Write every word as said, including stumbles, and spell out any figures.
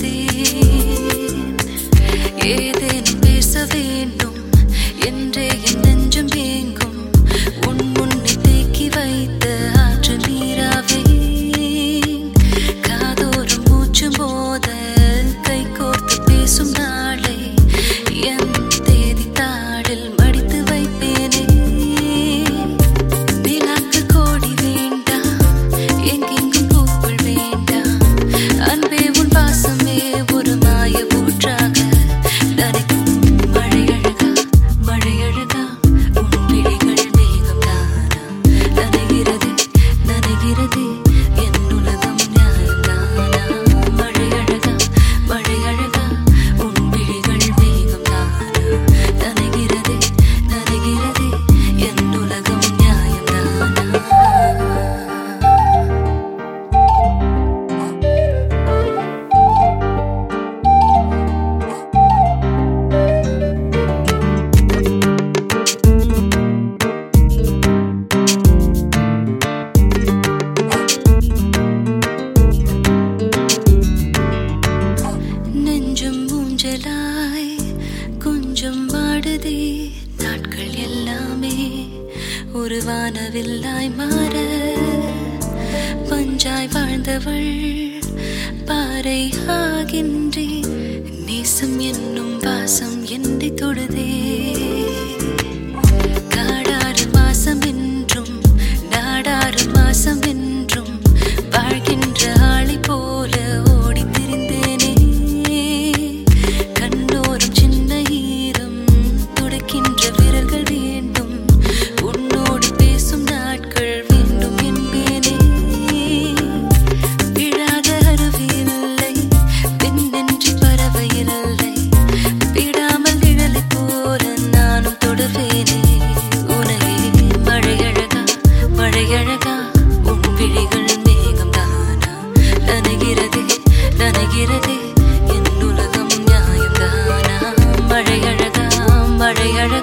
ஏதேனும் பேச வேண்டும் என்றே என் நெஞ்சம் ஏங்கும். உன் முன்னே தேக்கி வைத்த ஆற்று நீராவே காதோறும் மூச்சு மோத கை கோர்த்து பேசும் நாளை என் தேதி தாளில் மடித்து வைப்பேனே. நிலாக்கு கோடி வேண்டாம், எங்கெங்கும் பூக்கள் வேண்டாம், அன்பே உன் வாசமே ஒரு மாய ஊற்றாக நனைக்கும். மழையழகா மழையழகா உன் விழிகள் மேகம் தானா நனைகிறதே நனைகிறதே என் உலகம் நியாயம்தானா. மழையழகா மழையழகா உன் விழிகள் மேகம் தானா நனைகிறதே நனைகிறதே என் உலகம் நியாயம்தானா. நெஞ்சம் ஊஞ்சலாய் கொஞ்சம் வாடுதே, நாட்கள் எல்லாமே ஒரு வானவில்லாய் மாற. பஞ்சாய் வாழ்ந்தவள் பாறை ஆகின்றேன், நேசம் என்னும் வாசம் என்னை தொடுதே. காடாறு மாசம் என்றும் நாடாறு மாசம் என்றும் வாழ்கின்ற ஆளை போல ஓடி திரிந்தேனே. கண்ணோரும் சின்ன ஈரம் துடைக்கின்ற விரல்கள் வேண்டும், உன்னோடு பேசும் நாட்கள் வேண்டும் என்பேனே. விழாத அருவி இல்லை, பெண்ணென்றி பறவை இல்லை, விடாமல் நிழலை போல நானும் தொடுவேனே உனையே. மழையழகா மழையழகா உன் விழிகள் மேகம் தானா நனைகிறதே நனைகிறதே என் உலகம் நியாயம்தானா. மழையழகா மழையழகா